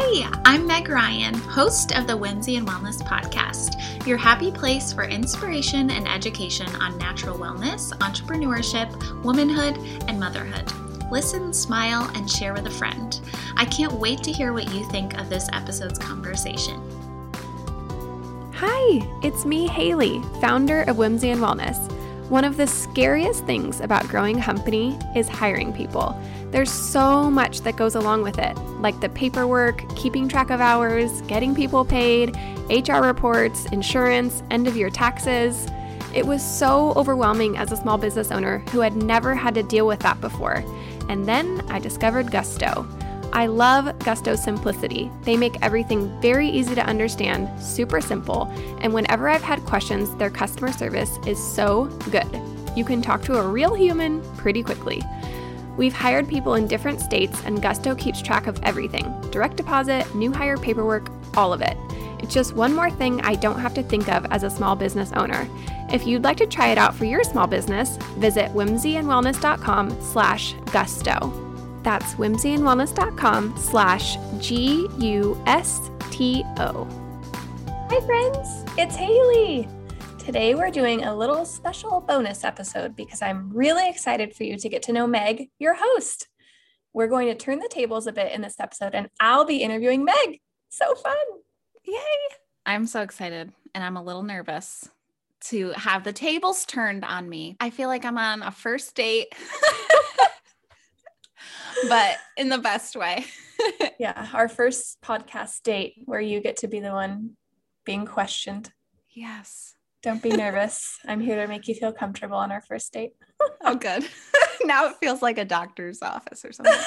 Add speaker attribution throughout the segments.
Speaker 1: Hi, I'm Meg Ryan, host of the Whimsy and Wellness Podcast, your happy place for inspiration and education on natural wellness, entrepreneurship, womanhood, and motherhood. Listen, smile, and share with a friend. I can't wait to hear what you think of this episode's conversation.
Speaker 2: Hi, it's me, Haley, founder of Whimsy and Wellness. One of the scariest things about growing a company is hiring people. There's so much that goes along with it, like the paperwork, keeping track of hours, getting people paid, HR reports, insurance, end-of-year taxes. It was so overwhelming as a small business owner who had never had to deal with that before. And then I discovered Gusto. I love Gusto's simplicity. They make everything very easy to understand, super simple, and whenever I've had questions, their customer service is so good. You can talk to a real human pretty quickly. We've hired people in different states, and Gusto keeps track of everything. Direct deposit, new hire paperwork, all of it. It's just one more thing I don't have to think of as a small business owner. If you'd like to try it out for your small business, visit whimsyandwellness.com/gusto. That's whimsyandwellness.com/GUSTO.
Speaker 3: Hi friends, it's Haley. Today we're doing a little special bonus episode because I'm really excited for you to get to know Meg, your host. We're going to turn the tables a bit in this episode and I'll be interviewing Meg. So fun.
Speaker 1: Yay. I'm so excited and I'm a little nervous to have the tables turned on me. I feel like I'm on a first date, but in the best way.
Speaker 3: Yeah, our first podcast date where you get to be the one being questioned.
Speaker 1: Yes.
Speaker 3: Don't be nervous. I'm here to make you feel comfortable on our first date.
Speaker 1: Oh, good. Now it feels like a doctor's office or something.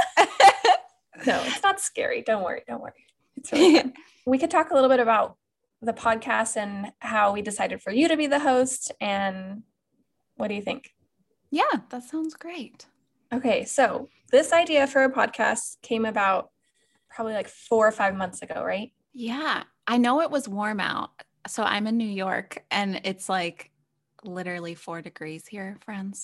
Speaker 3: No, it's not scary. Don't worry. It's really fun. We could talk a little bit about the podcast and how we decided for you to be the host. And what do you think?
Speaker 1: Yeah, that sounds great.
Speaker 3: Okay, so this idea for a podcast came about probably like 4 or 5 months ago, right?
Speaker 1: Yeah, I know it was warm out. So I'm in New York and it's like literally 4 degrees here, friends.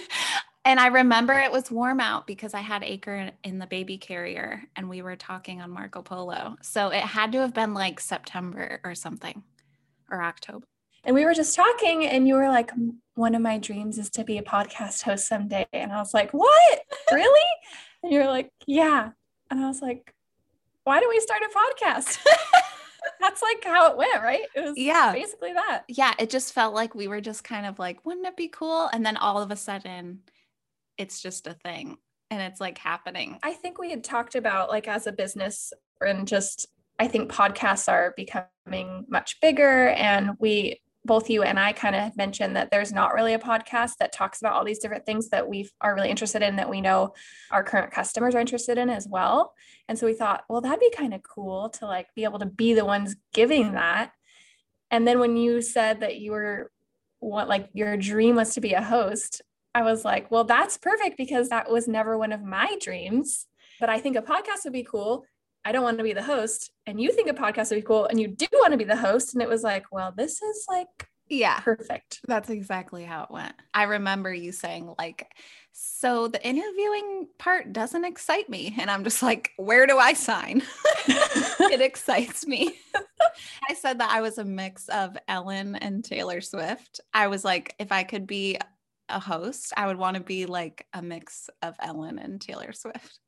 Speaker 1: And I remember it was warm out because I had Acre in the baby carrier and we were talking on Marco Polo. So it had to have been like September or something, or October.
Speaker 3: And we were just talking and you were like, one of my dreams is to be a podcast host someday. And I was like, what? Really? And you were like, yeah. And I was like, why don't we start a podcast? That's like how it went, right? It was basically that.
Speaker 1: Yeah, it just felt like we were just kind of like, wouldn't it be cool? And then all of a sudden, it's just a thing and it's like happening.
Speaker 3: I think we had talked about like as a business and just, I think podcasts are becoming much bigger and both you and I kind of mentioned that there's not really a podcast that talks about all these different things that we are really interested in that we know our current customers are interested in as well. And so we thought, well, that'd be kind of cool to like be able to be the ones giving that. And then when you said that your dream was to be a host, I was like, well, that's perfect because that was never one of my dreams, but I think a podcast would be cool. I don't want to be the host and you think a podcast would be cool and you do want to be the host. And it was like, well, this is like, perfect.
Speaker 1: That's exactly how it went. I remember you saying like, so the interviewing part doesn't excite me. And I'm just like, where do I sign? It excites me. I said that I was a mix of Ellen and Taylor Swift. I was like, if I could be a host, I would want to be like a mix of Ellen and Taylor Swift.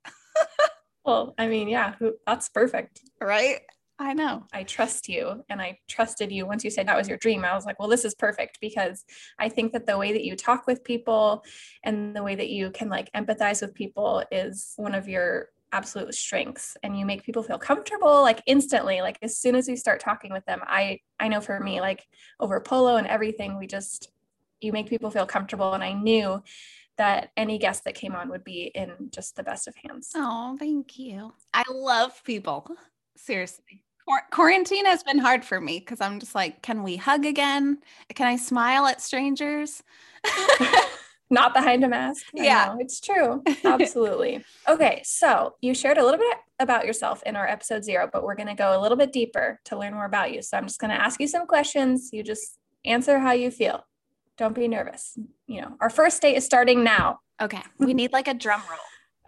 Speaker 3: Well, I mean, yeah, that's perfect.
Speaker 1: Right? I know.
Speaker 3: I trust you and I trusted you once you said that was your dream. I was like, well, this is perfect because I think that the way that you talk with people and the way that you can like empathize with people is one of your absolute strengths and you make people feel comfortable like instantly. Like as soon as we start talking with them, I know for me, like over Polo and everything, you make people feel comfortable. And I knew that any guest that came on would be in just the best of hands.
Speaker 1: Oh, thank you. I love people. Seriously. Quarantine has been hard for me because I'm just like, can we hug again? Can I smile at strangers?
Speaker 3: Not behind a mask.
Speaker 1: Yeah,
Speaker 3: it's true. Absolutely. Okay. So you shared a little bit about yourself in our episode 0, but we're going to go a little bit deeper to learn more about you. So I'm just going to ask you some questions. You just answer how you feel. Don't be nervous. Our first date is starting now.
Speaker 1: Okay. We need like a drum roll.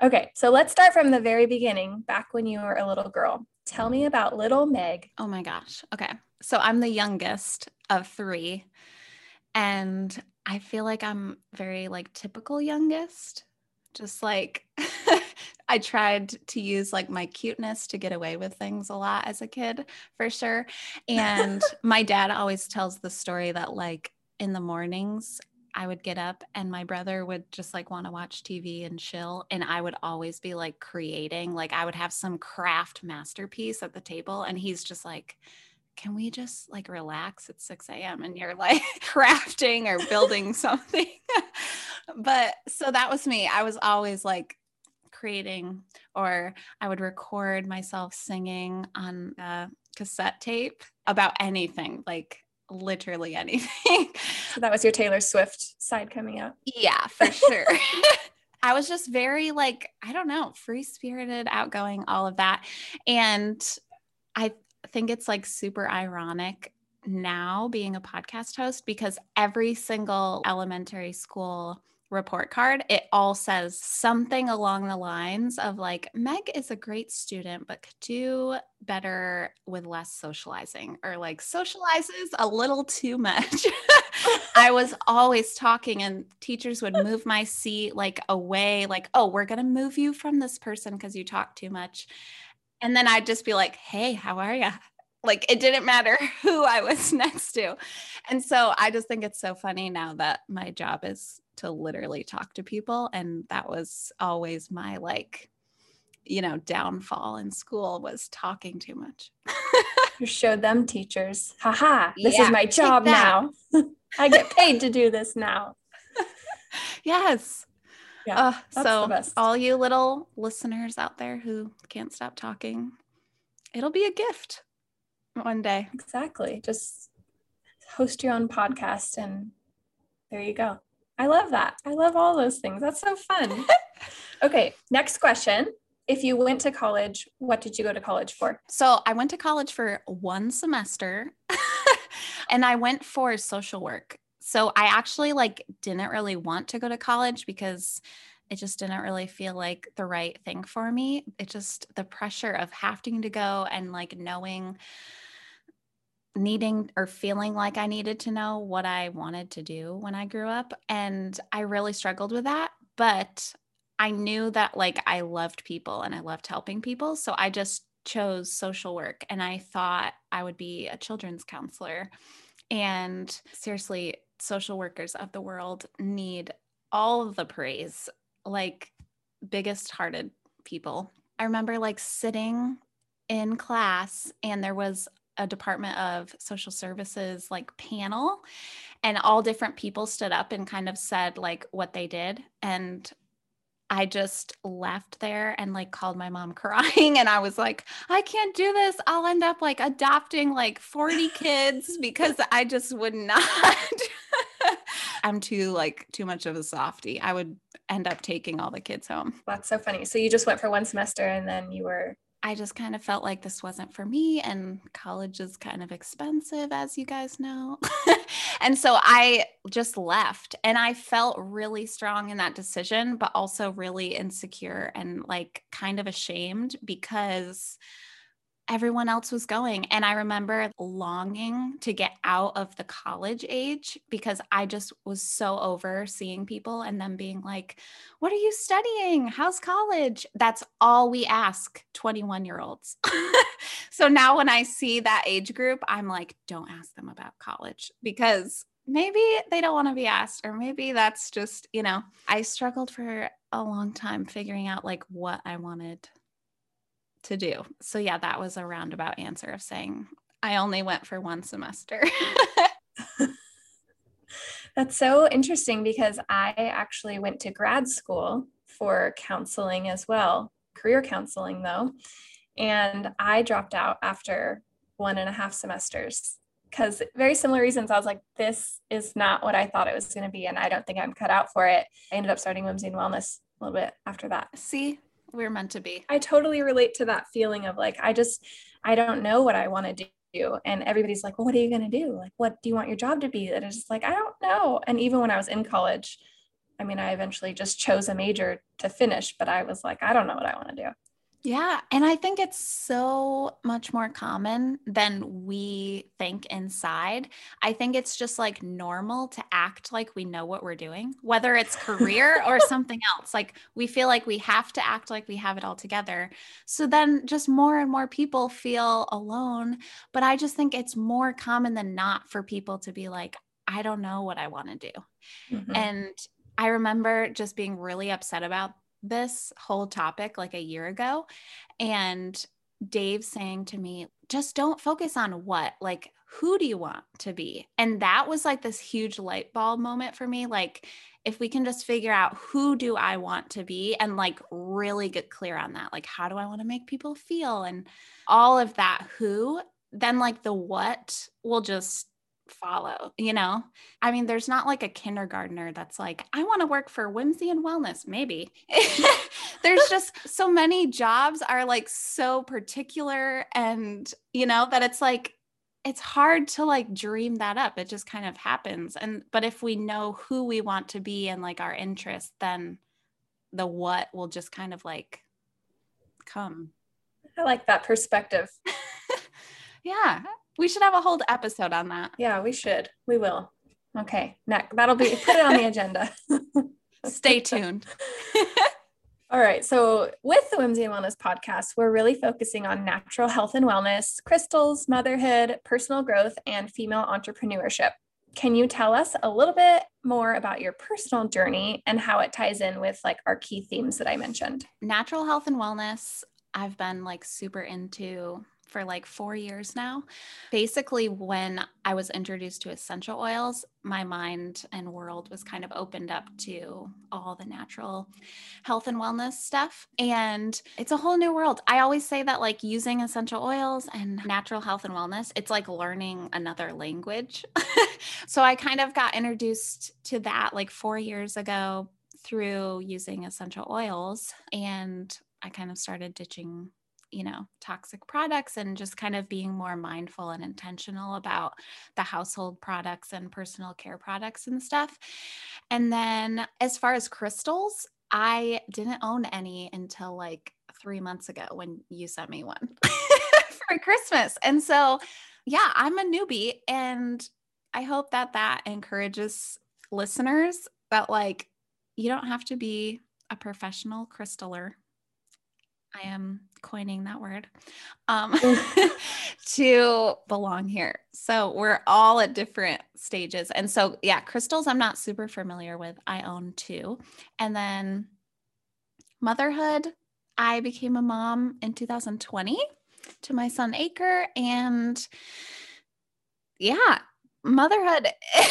Speaker 3: Okay, so let's start from the very beginning, back when you were a little girl. Tell me about little Meg.
Speaker 1: Oh my gosh. Okay. So I'm the youngest of three, and I feel like I'm very like typical youngest. Just like I tried to use like my cuteness to get away with things a lot as a kid, for sure. And my dad always tells the story that like in the mornings I would get up and my brother would just like want to watch TV and chill. And I would always be like creating, like I would have some craft masterpiece at the table. And he's just like, can we just like relax at 6 a.m. and you're like crafting or building something? But so that was me. I was always like creating, or I would record myself singing on a cassette tape about anything, like literally anything.
Speaker 3: So that was your Taylor Swift side coming out.
Speaker 1: Yeah, for sure. I was just very like, I don't know, free-spirited, outgoing, all of that. And I think it's like super ironic now being a podcast host because every single elementary school report card, it all says something along the lines of like, Meg is a great student, but could do better with less socializing, or like socializes a little too much. I was always talking and teachers would move my seat like away, like, oh, we're going to move you from this person because you talk too much. And then I'd just be like, hey, how are you? Like it didn't matter who I was next to. And so I just think it's so funny now that my job is to literally talk to people. And that was always my like, you know, downfall in school was talking too much.
Speaker 3: You showed them teachers. Haha, this
Speaker 1: Yeah,
Speaker 3: is my job
Speaker 1: take that.
Speaker 3: now. I get paid to do this now.
Speaker 1: Yes.
Speaker 3: Yeah, that's the
Speaker 1: So
Speaker 3: best.
Speaker 1: all you little listeners out there who can't stop talking, it'll be a gift one day.
Speaker 3: Exactly. Just host your own podcast and there you go. I love that. I love all those things. That's so fun. Okay, next question. If you went to college, what did you go to college for?
Speaker 1: So I went to college for one semester and I went for social work. So I actually like didn't really want to go to college because it just didn't really feel like the right thing for me. It just the pressure of having to go and like needing or feeling like I needed to know what I wanted to do when I grew up. And I really struggled with that. But I knew that like I loved people and I loved helping people. So I just chose social work and I thought I would be a children's counselor. And seriously, social workers of the world need all of the praise, like biggest hearted people. I remember like sitting in class and there was a Department of Social Services like panel and all different people stood up and kind of said like what they did. And I just left there and like called my mom crying. And I was like, I can't do this. I'll end up like adopting like 40 kids because I just would not. I'm too much of a softie. I would end up taking all the kids home.
Speaker 3: That's so funny. So you just went for one semester and then
Speaker 1: I just kind of felt like this wasn't for me, and college is kind of expensive, as you guys know. And so I just left, and I felt really strong in that decision, but also really insecure and like kind of ashamed because everyone else was going. And I remember longing to get out of the college age because I just was so over seeing people and them being like, what are you studying? How's college? That's all we ask 21-year-olds. So now when I see that age group, I'm like, don't ask them about college because maybe they don't want to be asked, or maybe that's just, you know, I struggled for a long time figuring out like what I wanted to do. So yeah, that was a roundabout answer of saying I only went for one semester.
Speaker 3: That's so interesting because I actually went to grad school for counseling as well, career counseling though. And I dropped out after 1.5 semesters because very similar reasons. I was like, this is not what I thought it was going to be. And I don't think I'm cut out for it. I ended up starting Whimsy and Wellness a little bit after that.
Speaker 1: See, we're meant to be.
Speaker 3: I totally relate to that feeling of like, I don't know what I want to do. And everybody's like, well, what are you going to do? Like, what do you want your job to be? That is just like, I don't know. And even when I was in college, I mean, I eventually just chose a major to finish, but I was like, I don't know what I want to do.
Speaker 1: Yeah. And I think it's so much more common than we think inside. I think it's just like normal to act like we know what we're doing, whether it's career or something else. Like we feel like we have to act like we have it all together. So then just more and more people feel alone. But I just think it's more common than not for people to be like, I don't know what I want to do.
Speaker 3: Mhm.
Speaker 1: And I remember just being really upset about this whole topic like a year ago. And Dave saying to me, just don't focus on what, like, who do you want to be? And that was like this huge light bulb moment for me. Like, if we can just figure out who do I want to be and like really get clear on that, like, how do I want to make people feel and all of that, who, then like the what will just follow, you know? I mean, there's not like a kindergartner that's like, I want to work for Whimsy and Wellness. Maybe. There's just so many jobs are like so particular and, you know, that it's like, it's hard to like dream that up. It just kind of happens. But if we know who we want to be and like our interests, then the what will just kind of like come.
Speaker 3: I like that perspective.
Speaker 1: Yeah. We should have a whole episode on that.
Speaker 3: Yeah, we should. We will. Okay. Next, that'll be, put it on the agenda.
Speaker 1: Stay tuned.
Speaker 3: All right. So with the Whimsy and Wellness podcast, we're really focusing on natural health and wellness, crystals, motherhood, personal growth, and female entrepreneurship. Can you tell us a little bit more about your personal journey and how it ties in with like our key themes that I mentioned?
Speaker 1: Natural health and wellness, I've been like super into for like 4 years now. Basically, when I was introduced to essential oils, my mind and world was kind of opened up to all the natural health and wellness stuff. And it's a whole new world. I always say that like using essential oils and natural health and wellness, it's like learning another language. So I kind of got introduced to that like 4 years ago through using essential oils. And I kind of started ditching, you know, toxic products and just kind of being more mindful and intentional about the household products and personal care products and stuff. And then as far as crystals, I didn't own any until like 3 months ago when you sent me one for Christmas. And so, yeah, I'm a newbie, and I hope that that encourages listeners that like, you don't have to be a professional crystaler. I am coining that word, to belong here. So we're all at different stages. And so, yeah, crystals I'm not super familiar with. I own 2. And then motherhood, I became a mom in 2020 to my son Acre. And yeah, motherhood,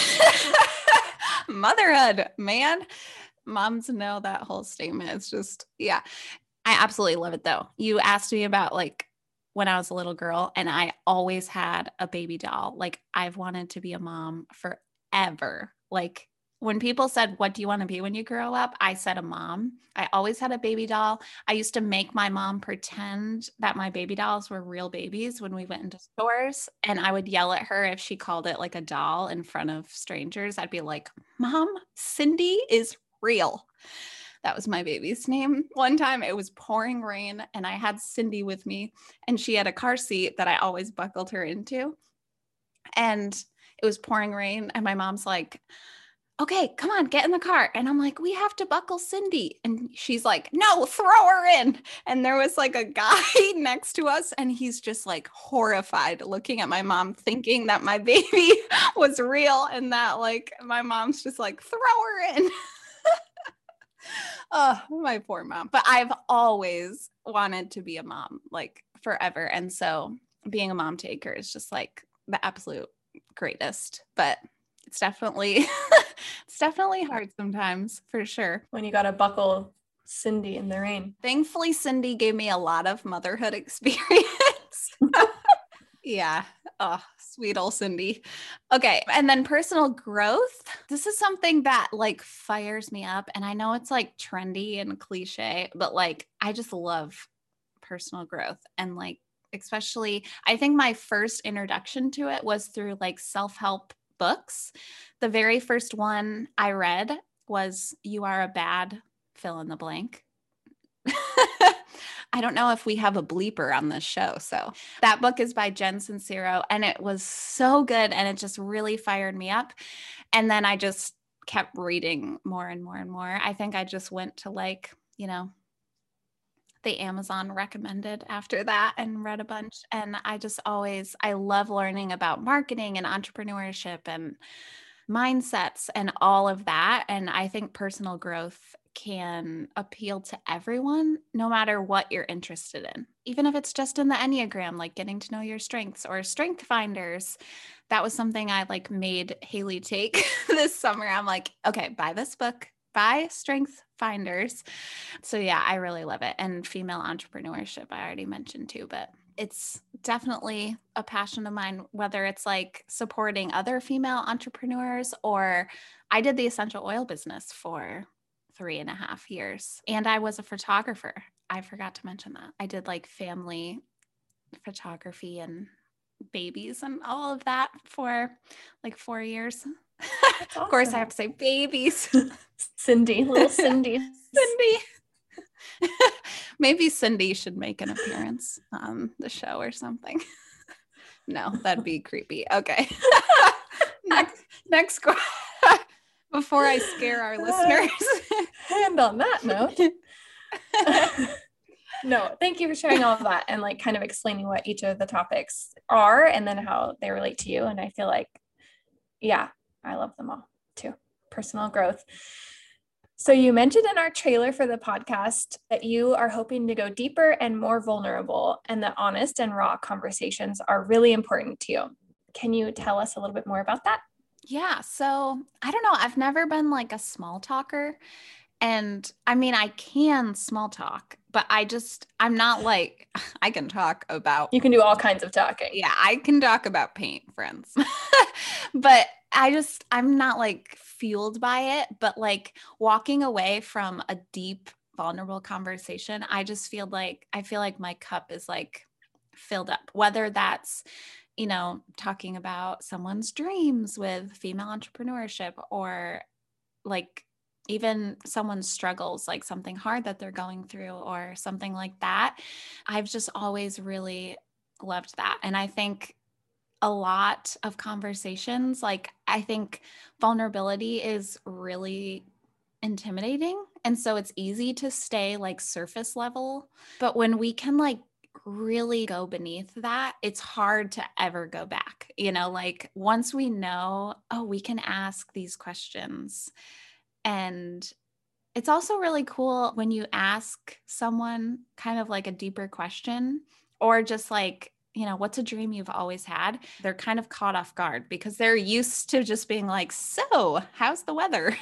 Speaker 1: motherhood, man. Moms know that whole statement. It's just, yeah. I absolutely love it though. You asked me about like when I was a little girl, and I always had a baby doll. Like I've wanted to be a mom forever. Like when people said, what do you want to be when you grow up? I said a mom. I always had a baby doll. I used to make my mom pretend that my baby dolls were real babies when we went into stores. And I would yell at her if she called it like a doll in front of strangers. I'd be like, Mom, Cindy is real. That was my baby's name. One time it was pouring rain and I had Cindy with me, and she had a car seat that I always buckled her into. And it was pouring rain, and my mom's like, okay, come on, get in the car. And I'm like, we have to buckle Cindy. And she's like, no, throw her in. And there was like a guy next to us, and he's just like horrified looking at my mom, thinking that my baby was real and that like my mom's just like, throw her in. Oh, my poor mom. But I've always wanted to be a mom, like forever. And so being a mom to Acre is just like the absolute greatest. But it's definitely hard sometimes, for sure.
Speaker 3: When you got to buckle Cindy in the rain.
Speaker 1: Thankfully, Cindy gave me a lot of motherhood experience. Yeah. Oh, sweet old Cindy. Okay. And then personal growth. This is something that like fires me up. And I know it's like trendy and cliche, but like, I just love personal growth. And like, especially, I think my first introduction to it was through like self-help books. The very first one I read was You Are a Bad Fill in the Blank. I don't know if we have a bleeper on this show. So that book is by Jen Sincero, and it was so good. And it just really fired me up. And then I just kept reading more and more and more. I think I just went to like, the Amazon recommended after that and read a bunch. And I love learning about marketing and entrepreneurship and mindsets and all of that. And I think personal growth can appeal to everyone, no matter what you're interested in. Even if it's just in the Enneagram, like getting to know your strengths, or Strength Finders. That was something I like made Haley take this summer. I'm like, okay, buy this book, buy Strength Finders. So yeah, I really love it. And female entrepreneurship, I already mentioned too, but it's definitely a passion of mine, whether it's like supporting other female entrepreneurs, or I did the essential oil business for 3.5 years. And I was a photographer. I forgot to mention that. I did like family photography and babies and all of that for like 4 years. Awesome. Of course, I have to say babies.
Speaker 3: Cindy, little Cindy.
Speaker 1: Cindy. Maybe Cindy should make an appearance on the show or something. No, that'd be creepy. Okay. Next question. Before I scare our listeners.
Speaker 3: And on that note, no, thank you for sharing all of that and like kind of explaining what each of the topics are and then how they relate to you. And I feel like, yeah, I love them all too. Personal growth. So you mentioned in our trailer for the podcast that you are hoping to go deeper and more vulnerable, and that honest and raw conversations are really important to you. Can you tell us a little bit more about that?
Speaker 1: Yeah. So I don't know. I've never been like a small talker. And I mean, I can small talk, but I'm not like, I can talk about.
Speaker 3: You can do all kinds of talking.
Speaker 1: Yeah, I can talk about paint, friends. But I'm not like fueled by it, but like walking away from a deep, vulnerable conversation, I feel like my cup is like filled up, whether that's, talking about someone's dreams with female entrepreneurship, or like even someone's struggles, like something hard that they're going through or something like that. I've just always really loved that. And I think a lot of conversations, like I think vulnerability is really intimidating. And so it's easy to stay like surface level. But when we can like really go beneath that, it's hard to ever go back. Like once we know, oh, we can ask these questions. And it's also really cool when you ask someone kind of like a deeper question, or just like, what's a dream you've always had? They're kind of caught off guard because they're used to just being like, so how's the weather?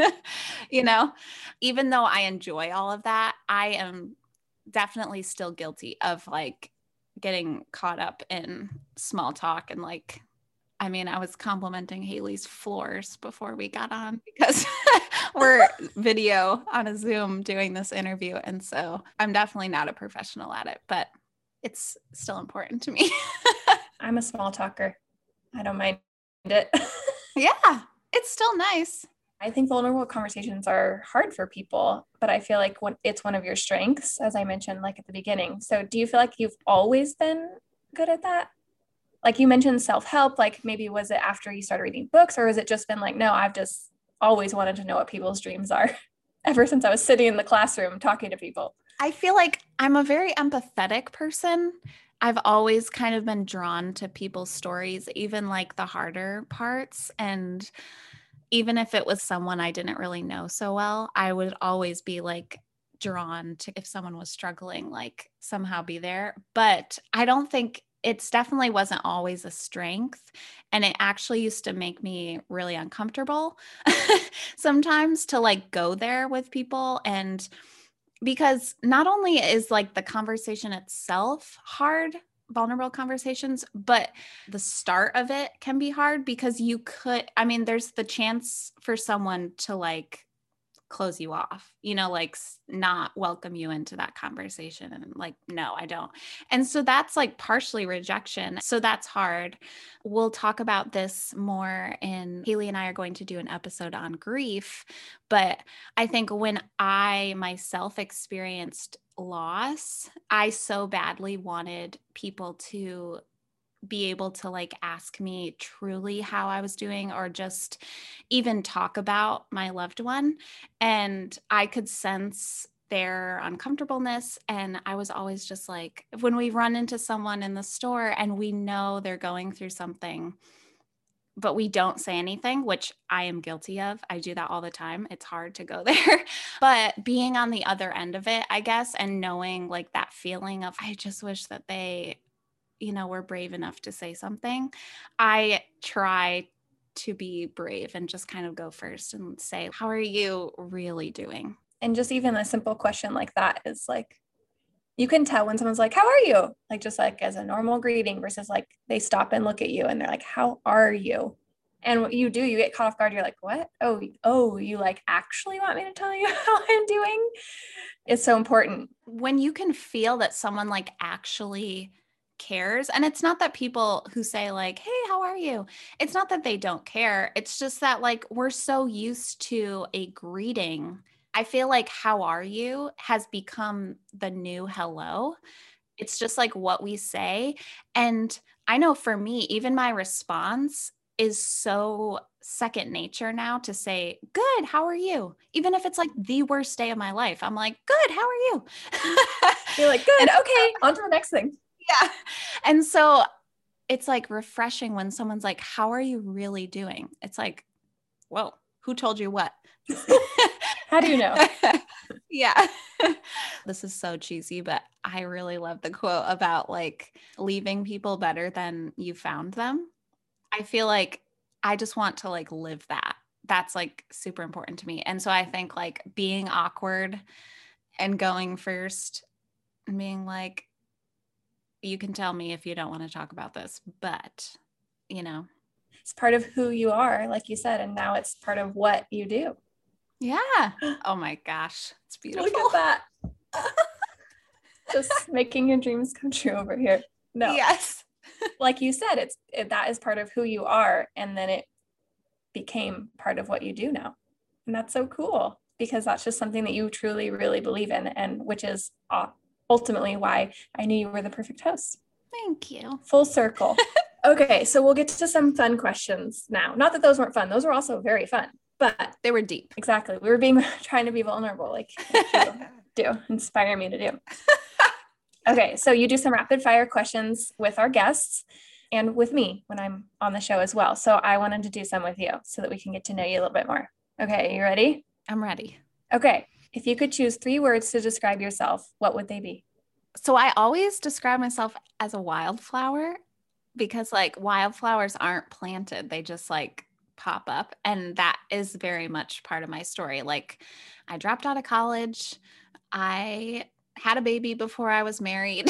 Speaker 1: Even though I enjoy all of that, I am definitely still guilty of like getting caught up in small talk. And like, I mean, I was complimenting Haley's floors before we got on because we're video on a Zoom doing this interview. And so I'm definitely not a professional at it, but it's still important to me.
Speaker 3: I'm a small talker. I don't mind it.
Speaker 1: Yeah, it's still nice.
Speaker 3: I think vulnerable conversations are hard for people, but I feel like it's one of your strengths, as I mentioned, like at the beginning. So do you feel like you've always been good at that? Like you mentioned self-help, like maybe was it after you started reading books, or has it just been like, no, I've just always wanted to know what people's dreams are ever since I was sitting in the classroom talking to people?
Speaker 1: I feel like I'm a very empathetic person. I've always kind of been drawn to people's stories, even like the harder parts. And even if it was someone I didn't really know so well, I would always be like drawn to, if someone was struggling, like somehow be there. But I don't think it's definitely wasn't always a strength. And it actually used to make me really uncomfortable sometimes to like go there with people. And because not only is like the conversation itself hard, vulnerable conversations, but the start of it can be hard because there's the chance for someone to like close you off, like not welcome you into that conversation. And like, no, I don't. And so that's like partially rejection. So that's hard. We'll talk about this more Haley and I are going to do an episode on grief. But I think when I myself experienced loss, I so badly wanted people to be able to like ask me truly how I was doing, or just even talk about my loved one. And I could sense their uncomfortableness. And I was always just like, when we run into someone in the store and we know they're going through something, but we don't say anything, which I am guilty of. I do that all the time. It's hard to go there, but being on the other end of it, I guess, and knowing like that feeling of, I just wish that they were brave enough to say something. I try to be brave and just kind of go first and say, how are you really doing?
Speaker 3: And just even a simple question like that is like, you can tell when someone's like, how are you? Like, just like as a normal greeting versus like they stop and look at you and they're like, how are you? And what you do, you get caught off guard. You're like, what? Oh, you like actually want me to tell you how I'm doing? It's so important.
Speaker 1: When you can feel that someone like actually cares. And it's not that people who say like, hey, how are you? It's not that they don't care. It's just that like, we're so used to a greeting. I feel like how are you has become the new hello. It's just like what we say. And I know for me, even my response is so second nature now to say, good, how are you? Even if it's like the worst day of my life, I'm like, good, how are you?
Speaker 3: You're like, good, okay, on to the next thing.
Speaker 1: Yeah. And so it's like refreshing when someone's like, how are you really doing? It's like, whoa, who told you what?
Speaker 3: How do you know?
Speaker 1: Yeah. This is so cheesy, but I really love the quote about like leaving people better than you found them. I feel like I just want to like live that. That's like super important to me. And so I think like being awkward and going first and being like, you can tell me if you don't want to talk about this, but
Speaker 3: it's part of who you are, like you said, and now it's part of what you do.
Speaker 1: Yeah. Oh my gosh. It's beautiful.
Speaker 3: Look at that. Just making your dreams come true over here. No.
Speaker 1: Yes.
Speaker 3: Like you said, that is part of who you are. And then it became part of what you do now. And that's so cool because that's just something that you truly, really believe in, and which is ultimately why I knew you were the perfect host.
Speaker 1: Thank you.
Speaker 3: Full circle. Okay, so we'll get to some fun questions now. Not that those weren't fun. Those were also very fun, but
Speaker 1: they were deep.
Speaker 3: Exactly. We were trying to be vulnerable, like you do, inspire me to do. Okay, so you do some rapid fire questions with our guests and with me when I'm on the show as well. So I wanted to do some with you so that we can get to know you a little bit more. Okay, you ready?
Speaker 1: I'm ready.
Speaker 3: Okay. If you could choose 3 words to describe yourself, what would they be?
Speaker 1: So I always describe myself as a wildflower because like wildflowers aren't planted. They just like pop up. And that is very much part of my story. Like I dropped out of college. I had a baby before I was married.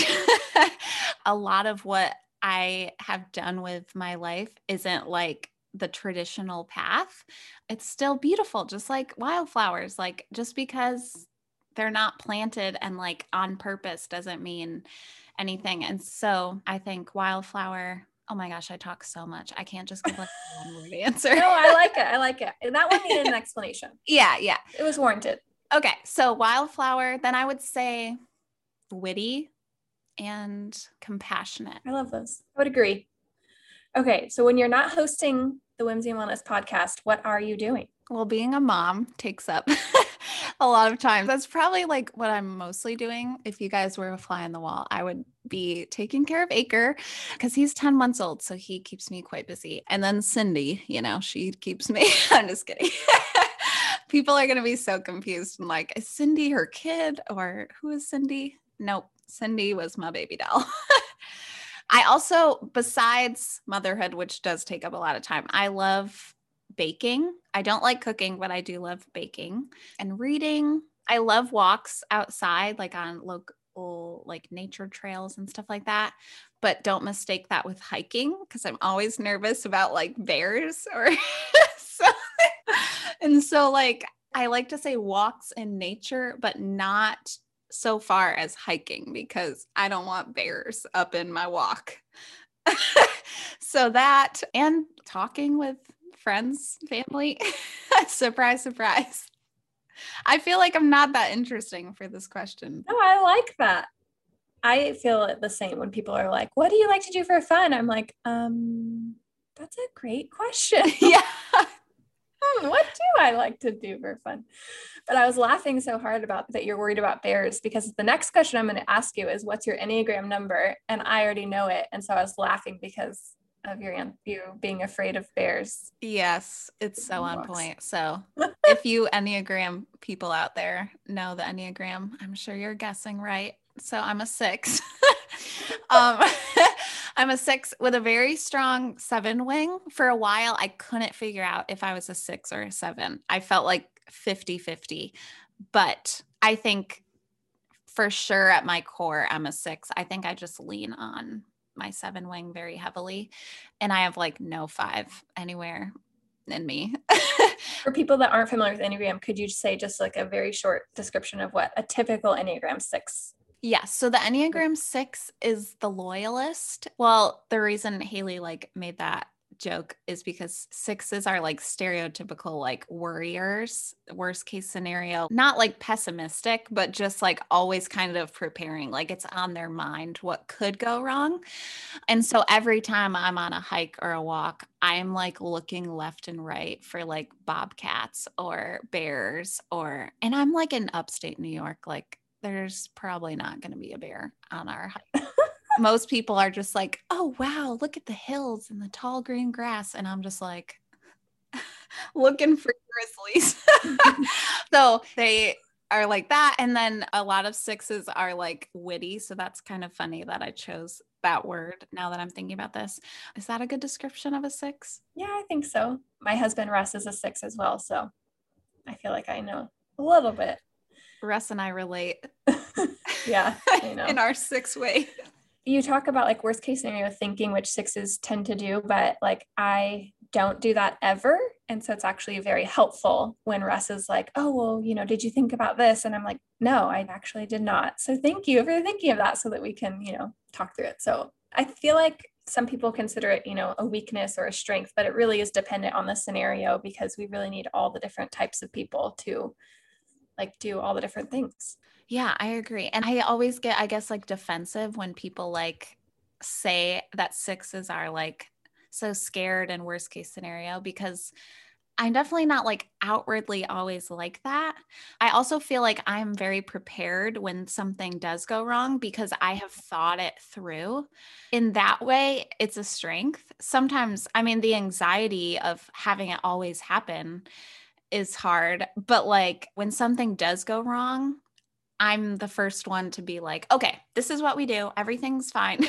Speaker 1: A lot of what I have done with my life isn't like the traditional path. It's still beautiful, just like wildflowers. Like just because they're not planted and like on purpose doesn't mean anything. And so I think wildflower, oh my gosh, I talk so much. I can't just give like a one word answer.
Speaker 3: No, I like it. I like it. And that one needed an explanation.
Speaker 1: Yeah.
Speaker 3: It was warranted.
Speaker 1: Okay. So wildflower, then I would say witty and compassionate.
Speaker 3: I love those. I would agree. Okay. So when you're not hosting the Whimsy and Wellness podcast, what are you doing?
Speaker 1: Well, being a mom takes up a lot of time. That's probably like what I'm mostly doing. If you guys were a fly on the wall, I would be taking care of Acre because he's 10 months old. So he keeps me quite busy. And then Cindy, she keeps me. I'm just kidding. People are going to be so confused and like, is Cindy her kid or who is Cindy? Nope. Cindy was my baby doll. I also, besides motherhood, which does take up a lot of time, I love baking. I don't like cooking, but I do love baking and reading. I love walks outside, like on local, like nature trails and stuff like that. But don't mistake that with hiking because I'm always nervous about like bears or something. And so like, I like to say walks in nature, but not so far as hiking because I don't want bears up in my walk. So that and talking with friends, family, surprise, surprise. I feel like I'm not that interesting for this question.
Speaker 3: No, I like that. I feel the same when people are like, what do you like to do for fun? I'm like, that's a great question.
Speaker 1: Yeah.
Speaker 3: What do I like to do for fun? But I was laughing so hard about that you're worried about bears because the next question I'm going to ask you is what's your Enneagram number? And I already know it. And so I was laughing because of you being afraid of bears.
Speaker 1: Yes, it's so on point. So if you Enneagram people out there know the Enneagram, I'm sure you're guessing right. So I'm a 6. I'm a 6 with a very strong 7 wing. For a while, I couldn't figure out if I was a 6 or a 7. I felt like 50-50, but I think for sure at my core, I'm a 6. I think I just lean on my 7 wing very heavily, and I have like no 5 anywhere in me.
Speaker 3: For people that aren't familiar with Enneagram, could you say just like a very short description of what a typical Enneagram 6?
Speaker 1: Yes. So the Enneagram 6 is the loyalist. Well, the reason Haley like made that joke is because 6s are like stereotypical like worriers, worst case scenario, not like pessimistic, but just like always kind of preparing, like it's on their mind what could go wrong. And so every time I'm on a hike or a walk, I'm like looking left and right for like bobcats or bears and I'm like in upstate New York, like there's probably not going to be a bear on our hike. Most people are just like, oh, wow, look at the hills and the tall green grass. And I'm just like looking for grizzlies. So they are like that. And then a lot of 6s are like witty. So that's kind of funny that I chose that word now that I'm thinking about this. Is that a good description of a 6?
Speaker 3: Yeah, I think so. My husband Russ is a 6 as well. So I feel like I know a little bit.
Speaker 1: Russ and I relate.
Speaker 3: Yeah, I know.
Speaker 1: In our 6 way.
Speaker 3: You talk about like worst case scenario thinking, which 6s tend to do, but like I don't do that ever. And so it's actually very helpful when Russ is like, oh, well, did you think about this? And I'm like, no, I actually did not. So thank you for thinking of that so that we can, talk through it. So I feel like some people consider it, a weakness or a strength, but it really is dependent on the scenario because we really need all the different types of people to like do all the different things.
Speaker 1: Yeah, I agree. And I always get, I guess, like defensive when people like say that 6s are like so scared in worst case scenario because I'm definitely not like outwardly always like that. I also feel like I'm very prepared when something does go wrong because I have thought it through. In that way, it's a strength. Sometimes, I mean, the anxiety of having it always happen is hard, but like when something does go wrong, I'm the first one to be like, okay, this is what we do. Everything's fine.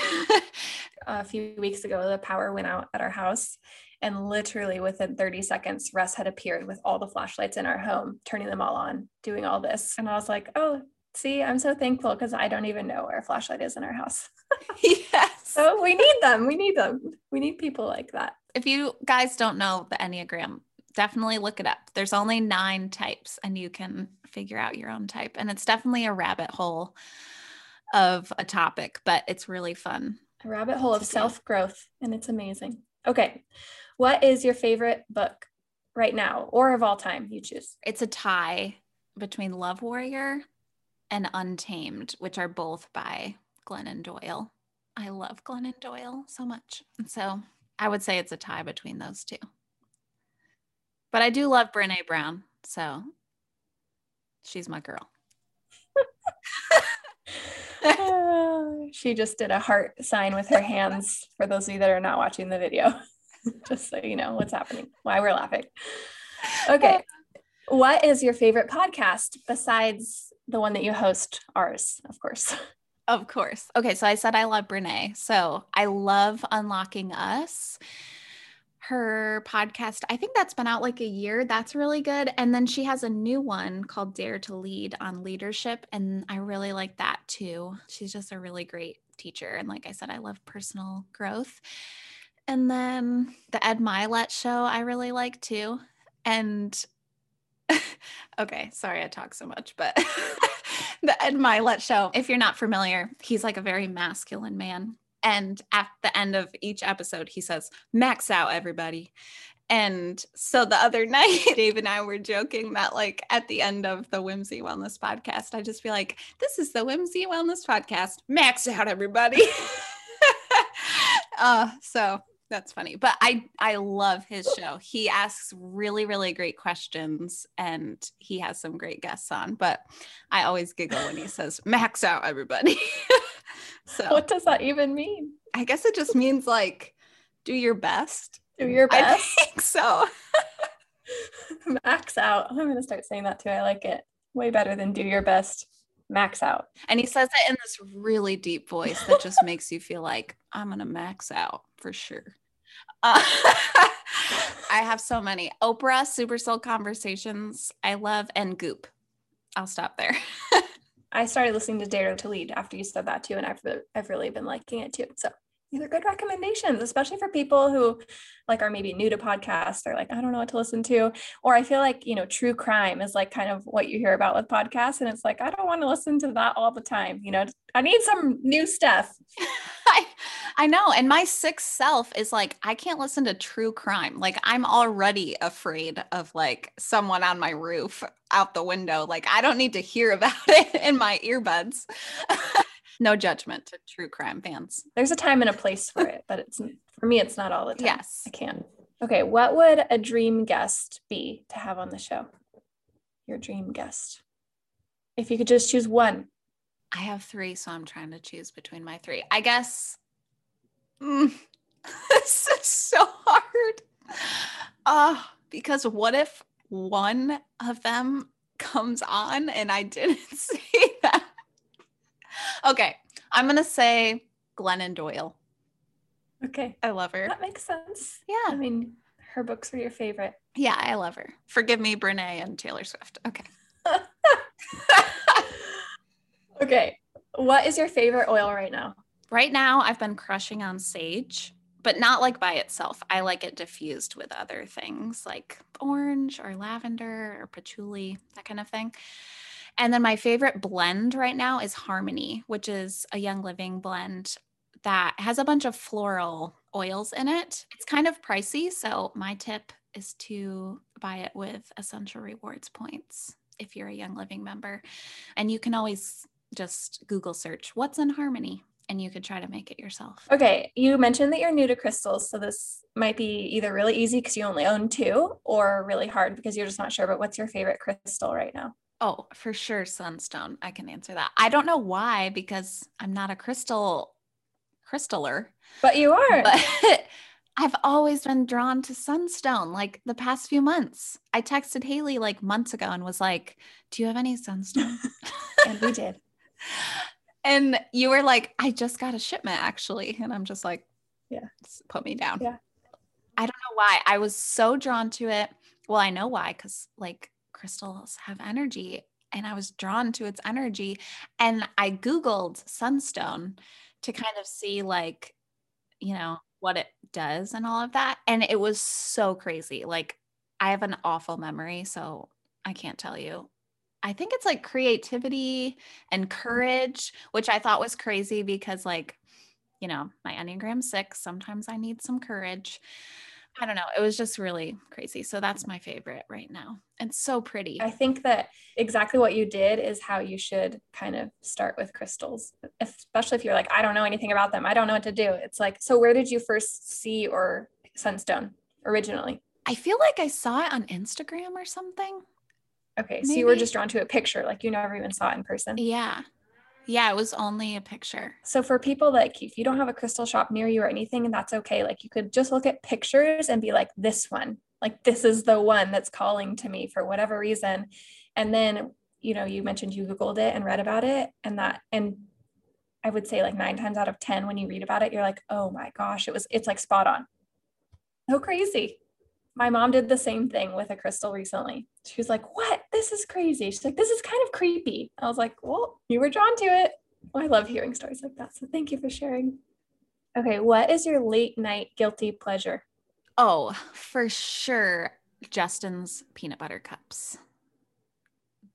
Speaker 3: A few weeks ago, the power went out at our house. And literally within 30 seconds, Russ had appeared with all the flashlights in our home, turning them all on, doing all this. And I was like, oh, see, I'm so thankful because I don't even know where a flashlight is in our house.
Speaker 1: Yes.
Speaker 3: So we need them. We need them. We need people like that.
Speaker 1: If you guys don't know the Enneagram, definitely look it up. There's only 9 types and you can figure out your own type. And it's definitely a rabbit hole of a topic, but it's really fun.
Speaker 3: A rabbit hole of self-growth, and it's amazing. Okay. What is your favorite book right now or of all time? You choose.
Speaker 1: It's a tie between Love Warrior and Untamed, which are both by Glennon Doyle. I love Glennon Doyle so much. And so I would say it's a tie between those two. But I do love Brené Brown, so she's my girl.
Speaker 3: She just did a heart sign with her hands for those of you that are not watching the video, just so you know what's happening, why we're laughing. Okay. What is your favorite podcast besides the one that you host? Ours, of course.
Speaker 1: Of course. Okay, so I said I love Brené. So I love Unlocking Us. Her podcast, I think that's been out like a year. That's really good. And then she has a new one called Dare to Lead on leadership. And I really like that too. She's just a really great teacher. And like I said, I love personal growth. And then the Ed Milet show, I really like too. And Okay, sorry I talk so much, but the Ed Milet show, if you're not familiar, he's like a very masculine man. And at the end of each episode, he says, "Max out, everybody." And so the other night, Dave and I were joking that like at the end of the Whimsy Wellness podcast, I just be like, "This is the Whimsy Wellness podcast. Max out, everybody." So that's funny. But I love his show. He asks really, really great questions and he has some great guests on. But I always giggle when he says, "Max out, everybody." So
Speaker 3: What does that even mean?
Speaker 1: I guess it just means like do your best.
Speaker 3: Do your
Speaker 1: I
Speaker 3: best.
Speaker 1: think so.
Speaker 3: Max out. I'm going to start saying that too. I like it. Way better than do your best. Max out.
Speaker 1: And he says it in this really deep voice that just makes you feel like I'm going to max out for sure. I have so many. Oprah, Super Soul Conversations, I love, and Goop. I'll stop there.
Speaker 3: I started listening to Dare to Lead after you said that too, and I've really been liking it too. So these are good recommendations, especially for people who like are maybe new to podcasts or like, I don't know what to listen to. Or I feel like, you know, true crime is like kind of what you hear about with podcasts. And it's like, I don't want to listen to that all the time. You know, I need some new stuff.
Speaker 1: I know. And my sixth self is like, I can't listen to true crime. Like I'm already afraid of like someone on my roof out the window. Like I don't need to hear about it in my earbuds. No judgment to true crime fans.
Speaker 3: There's a time and a place for it, but for me, it's not all the time.
Speaker 1: Yes.
Speaker 3: I can't. Okay. What would a dream guest be to have on the show? Your dream guest. If you could just choose one.
Speaker 1: I have 3, so I'm trying to choose between my 3. I guess this is so hard. Because what if one of them comes on and I didn't see that? Okay, I'm going to say Glennon Doyle.
Speaker 3: Okay.
Speaker 1: I love her.
Speaker 3: That makes sense.
Speaker 1: Yeah.
Speaker 3: I mean, her books were your favorite.
Speaker 1: Yeah, I love her. Forgive me, Brene and Taylor Swift. Okay.
Speaker 3: Okay. What is your favorite oil right now?
Speaker 1: Right now, I've been crushing on sage, but not like by itself. I like it diffused with other things like orange or lavender or patchouli, that kind of thing. And then my favorite blend right now is Harmony, which is a Young Living blend that has a bunch of floral oils in it. It's kind of pricey, so my tip is to buy it with Essential Rewards points if you're a Young Living member. And you can always just Google search what's in Harmony and you could try to make it yourself.
Speaker 3: Okay. You mentioned that you're new to crystals. So this might be either really easy because you only own 2 or really hard because you're just not sure. But what's your favorite crystal right now?
Speaker 1: Oh, for sure. Sunstone. I can answer that. I don't know why, because I'm not a crystaler.
Speaker 3: But you are.
Speaker 1: But I've always been drawn to Sunstone like the past few months. I texted Haley like months ago and was like, "Do you have any Sunstone?"
Speaker 3: And we did.
Speaker 1: And you were like, "I just got a shipment actually." And I'm just like,
Speaker 3: yeah,
Speaker 1: put me down.
Speaker 3: Yeah.
Speaker 1: I don't know why. I was so drawn to it. Well, I know why, because like crystals have energy and I was drawn to its energy. And I Googled Sunstone to kind of see like, you know, what it does and all of that. And it was so crazy. Like I have an awful memory, so I can't tell you. I think it's like creativity and courage, which I thought was crazy because like, you know, my Enneagram 6, sometimes I need some courage. I don't know. It was just really crazy. So that's my favorite right now. And so pretty.
Speaker 3: I think that exactly what you did is how you should kind of start with crystals, especially if you're like, I don't know anything about them. I don't know what to do. It's like, so where did you first see or Sunstone originally?
Speaker 1: I feel like I saw it on Instagram or something.
Speaker 3: Okay.
Speaker 1: Maybe.
Speaker 3: So you were just drawn to a picture, like you never even saw it in person.
Speaker 1: Yeah. Yeah, it was only a picture.
Speaker 3: So for people that if you don't have a crystal shop near you or anything, and that's okay. Like you could just look at pictures and be like, this one, like this is the one that's calling to me for whatever reason. And then, you know, you mentioned you Googled it and read about it and I would say like 9 times out of 10, when you read about it, you're like, oh my gosh, it's like spot on. So crazy. My mom did the same thing with a crystal recently. She was like, what? This is crazy. She's like, this is kind of creepy. I was like, well, you were drawn to it. Well, I love hearing stories like that. So thank you for sharing. Okay. What is your late night guilty pleasure?
Speaker 1: Oh, for sure. Justin's peanut butter cups.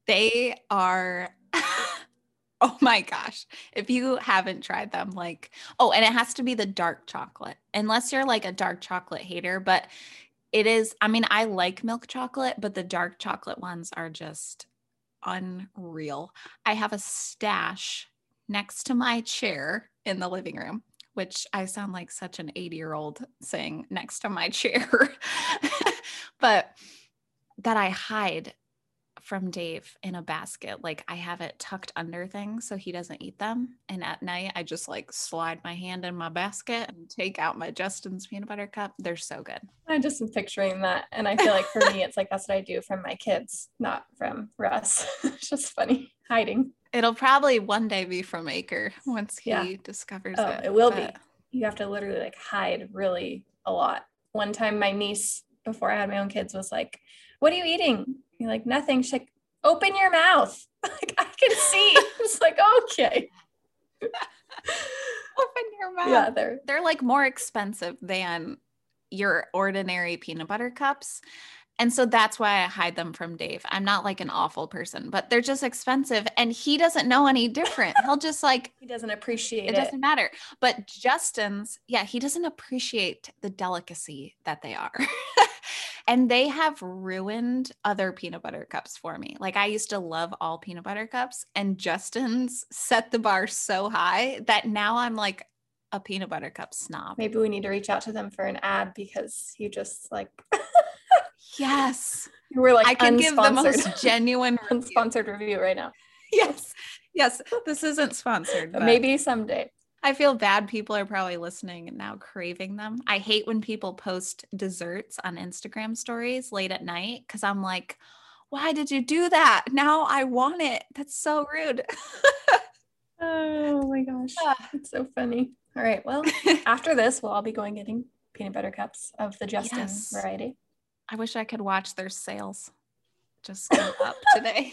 Speaker 1: They are, oh my gosh. If you haven't tried them, like, oh, and it has to be the dark chocolate, unless you're like a dark chocolate hater, but it is, I mean, I like milk chocolate, but the dark chocolate ones are just unreal. I have a stash next to my chair in the living room, which I sound like such an 80-year-old saying next to my chair, but that I hide from Dave in a basket. Like I have it tucked under things so he doesn't eat them. And at night I just like slide my hand in my basket and take out my Justin's peanut butter cup. They're so good.
Speaker 3: I just am picturing that. And I feel like for me, it's like, that's what I do from my kids, not from Russ. It's just funny hiding.
Speaker 1: It'll probably one day be from Acre once he discovers it.
Speaker 3: It will be. You have to literally like hide really a lot. One time my niece, before I had my own kids, was like, what are you eating? You're like, nothing. She's like, open your mouth. Like, I can see. It's like, okay.
Speaker 1: Open your mouth.
Speaker 3: Yeah,
Speaker 1: they're like more expensive than your ordinary peanut butter cups. And so that's why I hide them from Dave. I'm not like an awful person, but they're just expensive and he doesn't know any different. He'll just like,
Speaker 3: he doesn't appreciate it.
Speaker 1: It doesn't matter. But Justin's, yeah, he doesn't appreciate the delicacy that they are. And they have ruined other peanut butter cups for me. Like I used to love all peanut butter cups and Justin's set the bar so high that now I'm like a peanut butter cup snob.
Speaker 3: Maybe we need to reach out to them for an ad because you just like...
Speaker 1: Yes.
Speaker 3: We're like,
Speaker 1: I can give the most genuine
Speaker 3: unsponsored review right now.
Speaker 1: Yes. Yes. This isn't sponsored.
Speaker 3: But maybe someday.
Speaker 1: I feel bad. People are probably listening and now craving them. I hate when people post desserts on Instagram stories late at night because I'm like, why did you do that? Now I want it. That's so rude.
Speaker 3: Oh my gosh. It's so funny. All right. Well, after this, we'll all be going getting peanut butter cups of the Justin variety.
Speaker 1: I wish I could watch their sales just go up today.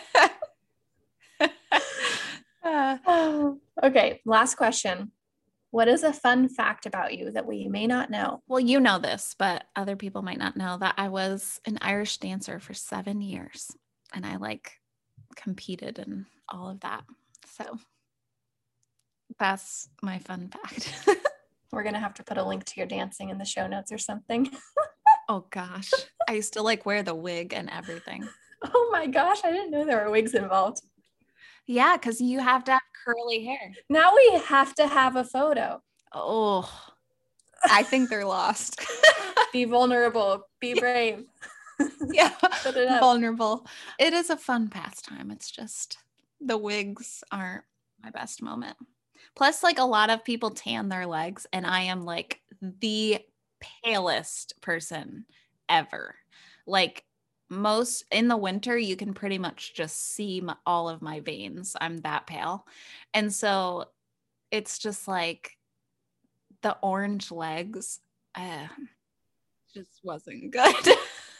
Speaker 3: Okay, last question. What is a fun fact about you that we may not know?
Speaker 1: Well, you know this, but other people might not know that I was an Irish dancer for 7 years and I like competed and all of that. So that's my fun fact.
Speaker 3: We're going to have to put a link to your dancing in the show notes or something.
Speaker 1: Oh gosh. I used to like wear the wig and everything.
Speaker 3: Oh my gosh. I didn't know there were wigs involved.
Speaker 1: Yeah, because you have to have curly hair.
Speaker 3: Now we have to have a photo.
Speaker 1: Oh, I think they're lost.
Speaker 3: Be vulnerable. Be brave.
Speaker 1: Yeah, vulnerable. It is a fun pastime. It's just the wigs aren't my best moment. Plus, like a lot of people tan their legs, and I am like the palest person ever. Like most in the winter, you can pretty much just see all of my veins. I'm that pale. And so it's just like the orange legs just wasn't good.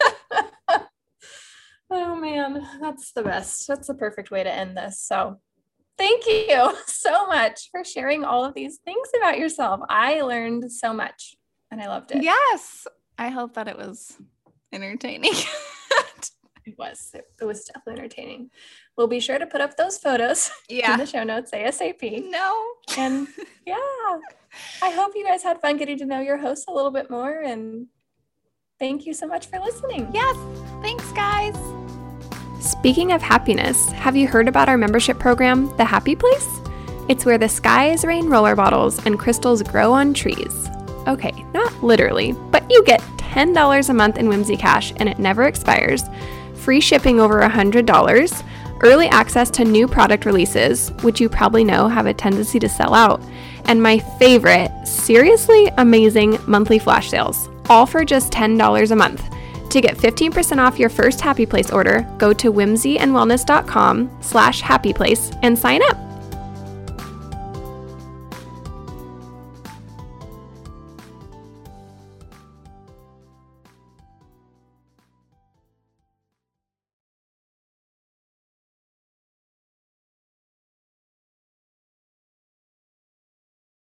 Speaker 3: Oh man, that's the best. That's the perfect way to end this. So thank you so much for sharing all of these things about yourself. I learned so much and I loved it.
Speaker 1: Yes. I hope that it was entertaining.
Speaker 3: It was definitely entertaining. We'll be sure to put up those photos in the show notes ASAP.
Speaker 1: No.
Speaker 3: And yeah, I hope you guys had fun getting to know your host a little bit more. And thank you so much for listening.
Speaker 1: Yes. Thanks, guys.
Speaker 2: Speaking of happiness, have you heard about our membership program, The Happy Place? It's where the skies rain roller bottles and crystals grow on trees. Okay, not literally, but you get $10 a month in Whimsy Cash and it never expires, free shipping over $100, early access to new product releases, which you probably know have a tendency to sell out, and my favorite, seriously amazing monthly flash sales, all for just $10 a month. To get 15% off your first Happy Place order, go to whimsyandwellness.com/happyplace and sign up.